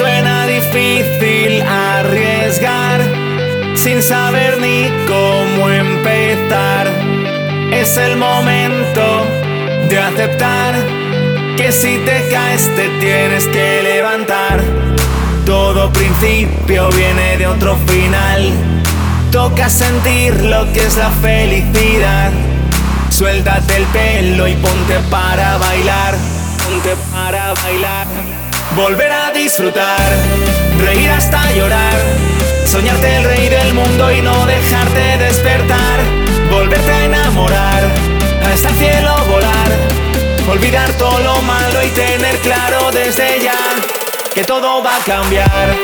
Suena difícil arriesgar sin saber ni cómo empezar. Es el momento de aceptar que si te caes te tienes que levantar. Todo principio viene de otro final. Toca sentir lo que es la felicidad. Suéltate el pelo y ponte para bailar. Ponte para bailar. Volver a disfrutar, reír hasta llorar, soñarte el rey del mundo y no dejarte despertar. Volverte a enamorar, hasta el cielo volar, olvidar todo lo malo y tener claro desde ya que todo va a cambiar.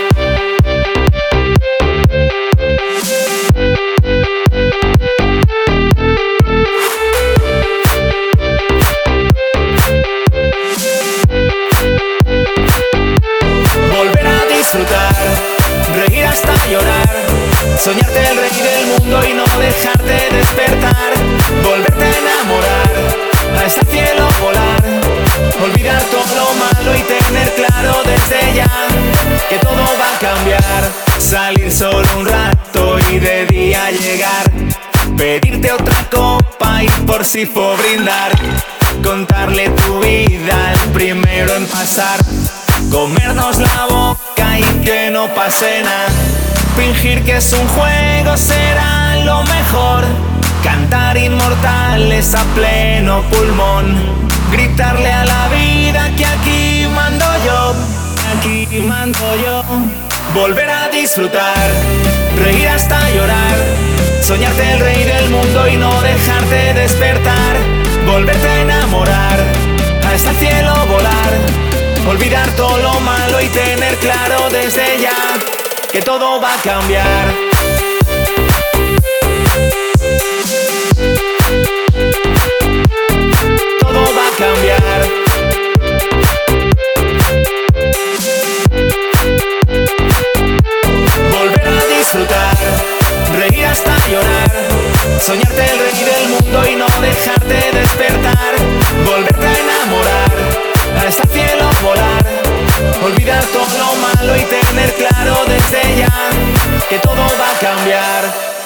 Reír hasta llorar, soñarte el rey del mundo y no dejarte despertar. Volverte a enamorar, hasta el cielo volar, olvidar todo lo malo y tener claro desde ya que todo va a cambiar. Salir solo un rato y de día llegar, pedirte otra copa y por si fue brindar, contarle tu vida al primero en pasar, comernos la boca y que no pase nada. Fingir que es un juego será lo mejor. Cantar inmortales a pleno pulmón. Gritarle a la vida que aquí mando yo, aquí mando yo. Volver a disfrutar, reír hasta llorar, soñarte el rey del mundo y no dejarte despertar. Volverte a enamorar, hasta el cielo volar, olvidar todo lo malo y tener claro desde ya que todo va a cambiar. Todo va a cambiar. Volver a disfrutar, reír hasta llorar, soñarte el rey del mundo y no dejarte despertar. Volverte a enamorar, hasta el cielo volar, olvidar todo lo malo y tener claro desde ya que todo va a cambiar.